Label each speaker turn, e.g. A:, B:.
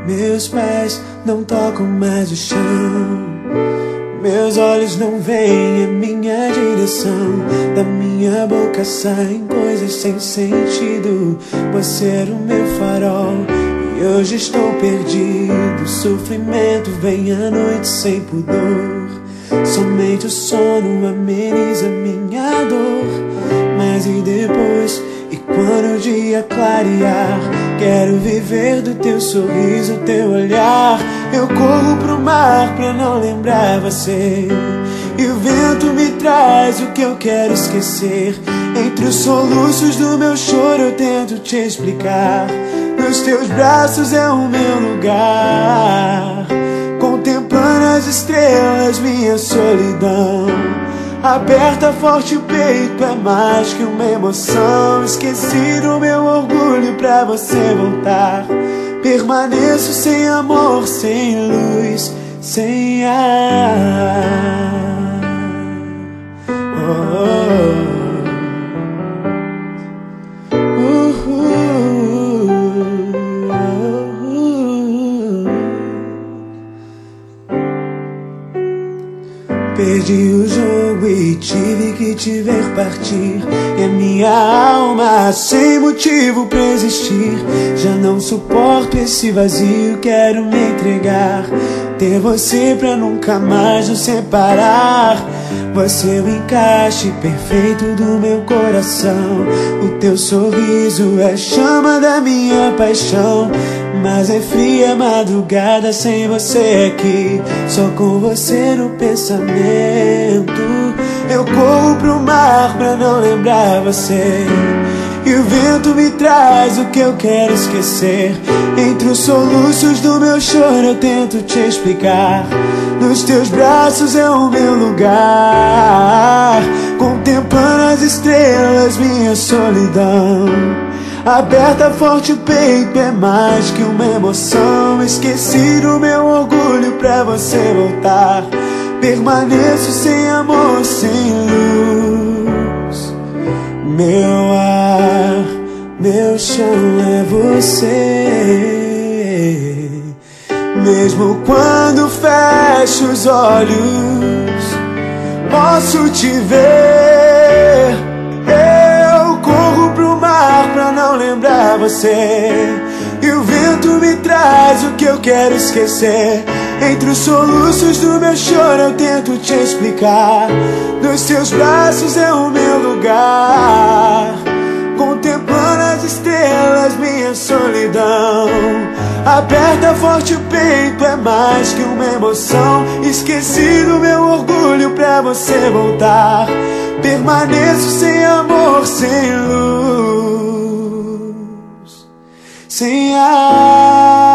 A: Meus pés não tocam mais o chão, meus olhos não veem a minha direção. Da minha boca saem coisas sem sentido. Você era o meu farol e hoje estou perdido. Sofrimento vem à noite sem pudor. Somente o sono ameniza minha dor. Mas e depois? E quando o dia clarear? Quero viver do teu sorriso, teu olhar. Eu corro pro mar pra não lembrar você, e o vento me traz o que eu quero esquecer. Entre os soluços do meu choro eu tento te explicar. Nos teus braços é o meu lugar, contemplando as estrelas, minha solidão. Aperta forte o peito, é mais que uma emoção. Esqueci do meu orgulho pra você voltar. Permaneço sem amor, sem luz, sem ar. Perdi o jogo e tive que te ver partir. E a minha alma sem motivo pra existir. Já não suporto esse vazio, quero me entregar. Ter você pra nunca mais nos separar. Você é o encaixe perfeito do meu coração. O teu sorriso é a chama da minha paixão. Mas é fria a madrugada sem você aqui. Só com você no pensamento. Eu corro pro mar pra não lembrar você, e o vento me traz o que eu quero esquecer. Entre os soluços do meu choro eu tento te explicar. Nos teus braços é o meu lugar, contemplando as estrelas, minha solidão. Aperta forte o peito, é mais que uma emoção. Esqueci do meu orgulho pra você voltar. Permaneço sem amor, sem luz. Meu ar, meu chão é você. Mesmo quando fecho os olhos, posso te ver. Eu corro pro mar pra não lembrar você, e o vento me traz o que eu quero esquecer. Entre os soluços do meu choro eu tento te explicar. Nos teus braços é o meu lugar, contemplando as estrelas, minha solidão. Aperta forte o peito, é mais que uma emoção. Esqueci do meu orgulho pra você voltar. Permaneço sem amor, sem luz, sem ar.